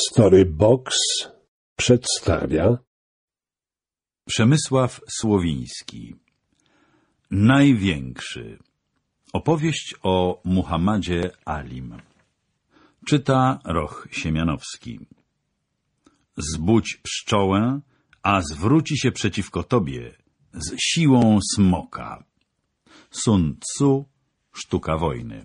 Storybox przedstawia Przemysław Słowiński. Największy. Opowieść o Muhammadzie Alim. Czyta Roch Siemianowski. Zbudź pszczołę, a zwróci się przeciwko tobie z siłą smoka. Sun Tzu, Sztuka wojny.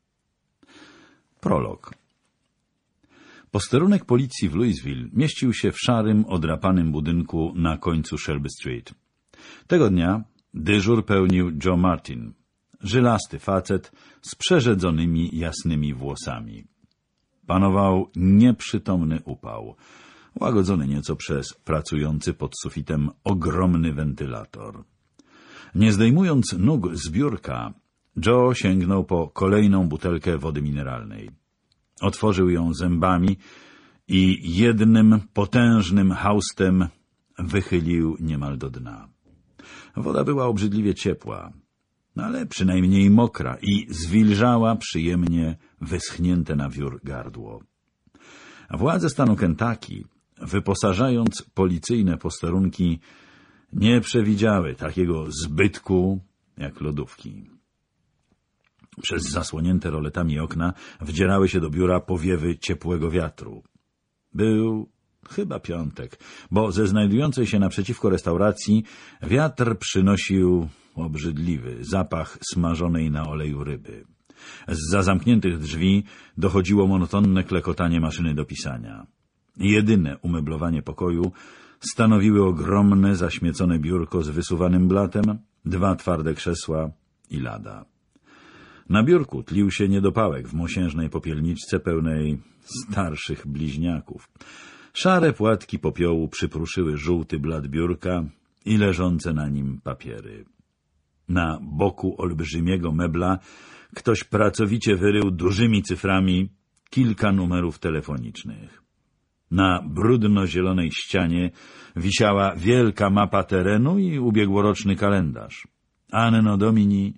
Prolog. Posterunek policji w Louisville mieścił się w szarym, odrapanym budynku na końcu Shelby Street. Tego dnia dyżur pełnił Joe Martin, żylasty facet z przerzedzonymi jasnymi włosami. Panował nieprzytomny upał, łagodzony nieco przez pracujący pod sufitem ogromny wentylator. Nie zdejmując nóg z biurka, Joe sięgnął po kolejną butelkę wody mineralnej. Otworzył ją zębami i jednym potężnym haustem wychylił niemal do dna. Woda była obrzydliwie ciepła, ale przynajmniej mokra i zwilżała przyjemnie wyschnięte na wiór gardło. Władze stanu Kentucky, wyposażając policyjne posterunki, nie przewidziały takiego zbytku jak lodówki. Przez zasłonięte roletami okna wdzierały się do biura powiewy ciepłego wiatru. Był chyba piątek, bo ze znajdującej się naprzeciwko restauracji wiatr przynosił obrzydliwy zapach smażonej na oleju ryby. Zza zamkniętych drzwi dochodziło monotonne klekotanie maszyny do pisania. Jedyne umeblowanie pokoju stanowiły ogromne, zaśmiecone biurko z wysuwanym blatem, 2 twarde krzesła i lada. Na biurku tlił się niedopałek w mosiężnej popielniczce pełnej starszych bliźniaków. Szare płatki popiołu przypruszyły żółty blat biurka i leżące na nim papiery. Na boku olbrzymiego mebla ktoś pracowicie wyrył dużymi cyframi kilka numerów telefonicznych. Na brudno-zielonej ścianie wisiała wielka mapa terenu i ubiegłoroczny kalendarz. Anno Domini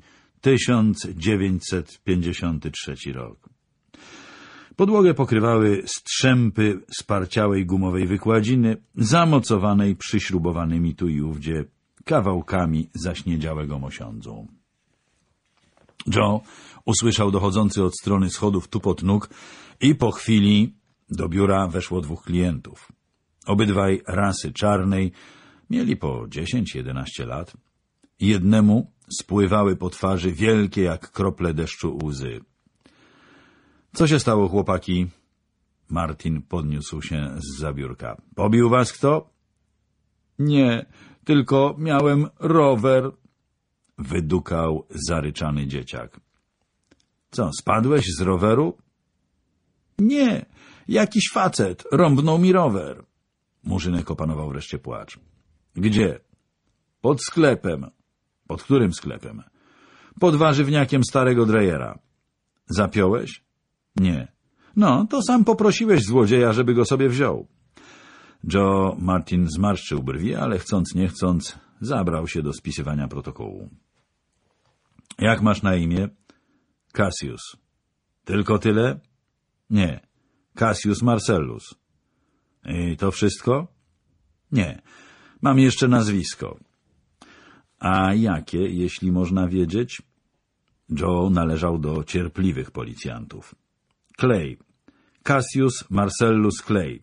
1953 rok. Podłogę pokrywały strzępy sparciałej gumowej wykładziny, zamocowanej przyśrubowanymi tu i ówdzie kawałkami zaśniedziałego mosiądzu. Joe usłyszał dochodzący od strony schodów tupot nóg i po chwili do biura weszło 2 klientów. Obydwaj rasy czarnej, mieli po 10-11 lat. Jednemu spływały po twarzy wielkie jak krople deszczu łzy. — Co się stało, chłopaki? Martin podniósł się zza biurka. — Pobił was kto? — Nie, tylko miałem rower — wydukał zaryczany dzieciak. — Co, spadłeś z roweru? — Nie, jakiś facet rąbnął mi rower. Murzynek opanował wreszcie płacz. — Gdzie? — Pod sklepem. — Pod którym sklepem? — Pod warzywniakiem starego drejera. — Zapiąłeś? — Nie. — No, to sam poprosiłeś złodzieja, żeby go sobie wziął. Joe Martin zmarszczył brwi, ale chcąc nie chcąc zabrał się do spisywania protokołu. — Jak masz na imię? — Cassius. — Tylko tyle? — Nie. Cassius Marcellus. — I to wszystko? — Nie. Mam jeszcze nazwisko. — A jakie, jeśli można wiedzieć? Joe należał do cierpliwych policjantów. Clay. Cassius Marcellus Clay.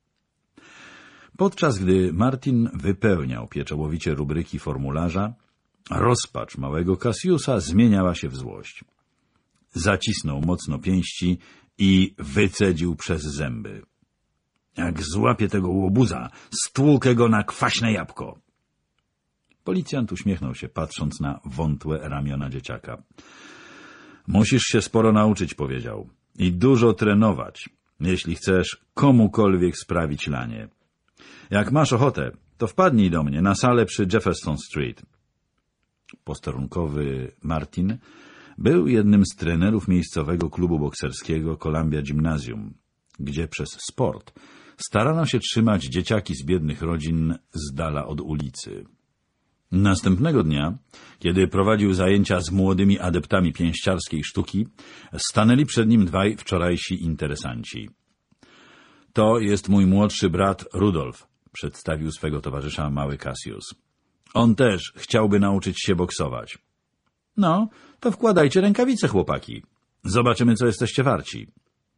Podczas gdy Martin wypełniał pieczołowicie rubryki formularza, rozpacz małego Cassiusa zmieniała się w złość. Zacisnął mocno pięści i wycedził przez zęby. Jak złapię tego łobuza, stłukę go na kwaśne jabłko. Policjant uśmiechnął się, patrząc na wątłe ramiona dzieciaka. Musisz się sporo nauczyć, powiedział, i dużo trenować, jeśli chcesz komukolwiek sprawić lanie. Jak masz ochotę, to wpadnij do mnie na salę przy Jefferson Street. Posterunkowy Martin był jednym z trenerów miejscowego klubu bokserskiego Columbia Gymnasium, gdzie przez sport starano się trzymać dzieciaki z biednych rodzin z dala od ulicy. Następnego dnia, kiedy prowadził zajęcia z młodymi adeptami pięściarskiej sztuki, stanęli przed nim 2 wczorajsi interesanci. To jest mój młodszy brat Rudolf, przedstawił swego towarzysza mały Cassius. On też chciałby nauczyć się boksować. No, to wkładajcie rękawice, chłopaki. Zobaczymy, co jesteście warci.